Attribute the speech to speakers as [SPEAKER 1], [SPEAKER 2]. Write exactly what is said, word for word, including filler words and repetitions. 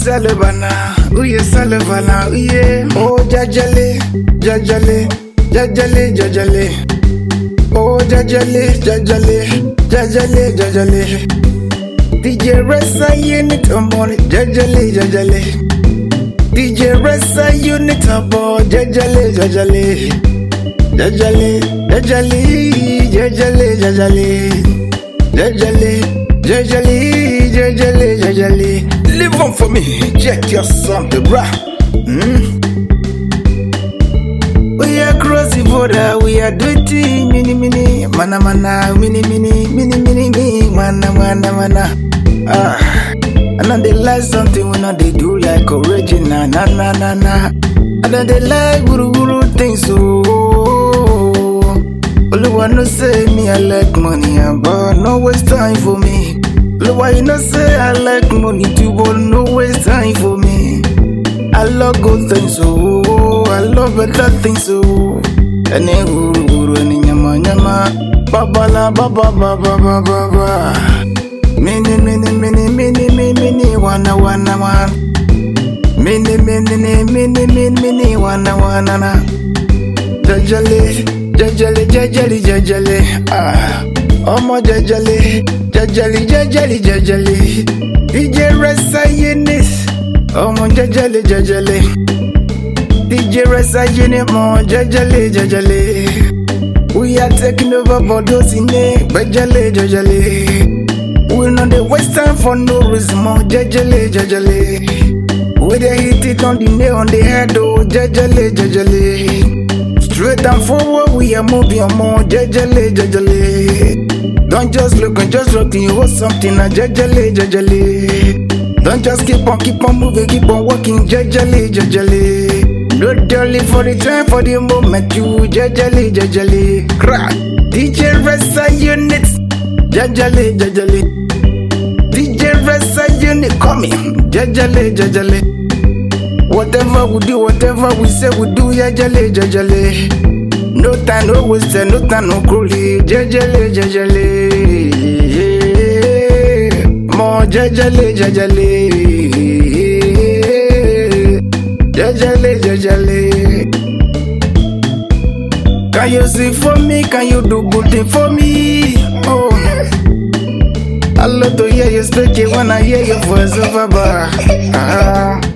[SPEAKER 1] salabana, uye salabana, uye. Oh jajale, jajale, jajale, jajale. Oh jajale, jajale, jajale, jajale. D J Ressa unit on money, jajale, jajale. D J Ressa unit on board, jajale, jajale. Jajale, jajale, jajale, jajale. Jajale, jajale, jajale, jajale. Live on for me, check your something, bruh. Mm. We are cross the border, we are doing mini mini, mana mana, mini mini, mini mini, mini, mana mana mana. Ah, and then they like something when they do like original, na na na na. And then they like guru guru things, so. Oluwa no say me I like money, but no waste time for me. Oluwa you no say I like money too, but no waste time for me. I love good things, oh, I love better things, oh. Any guru guru, any nyama nyama, baba la baba baba baba baba. Mini mini mini mini mini mini wana wana wana. Mini mini mini mini mini mini wana wana na. Jajale, jajale, jajale, jajale. Ah, omo jajale, jajale, jajale, jajale. D J Ressa unit. Omo jajale, jajale. D J Ressa unit mo jajale, jajale. We are taking over Bordeaux in it, jajale, jajale. We know the waste time for no reason more, jajale, jajale. We dey hit it on the nail on the head, oh, jajale, jajale. Straight and forward, we are moving on more, jajale, jajale. Don't just look and just look, you hold something, uh, jajale, jajale. Don't just keep on, keep on moving, keep on walking, jajale, jajale. No dolly for the time, for the moment, you, jajale, jajale. Crack, D J Ressa unit, jajale, jajale. D J Ressa unit coming, jajale, jajale. Whatever we do, whatever we say we do, jajale, jajale. No time, no waste, no time, no cruelty, jajale, jajale. More jajale, jajale. Jajale, jajale. Can you sing for me? Can you do good thing for me? Oh, I love to hear you speaking when I hear your voice over bar. Ah.